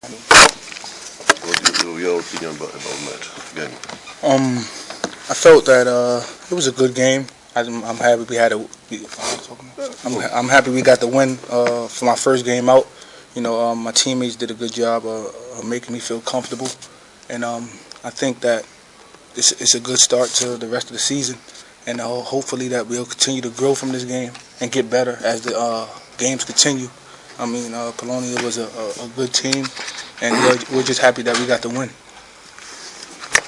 What's your opinion about match game? I felt that it was a good game. I'm happy we had a. I'm happy we got the win for my first game out. My teammates did a good job of making me feel comfortable, and I think that it's a good start to the rest of the season, and hopefully that we'll continue to grow from this game and get better as the games continue. Polonia was a good team, and we're just happy that we got the win.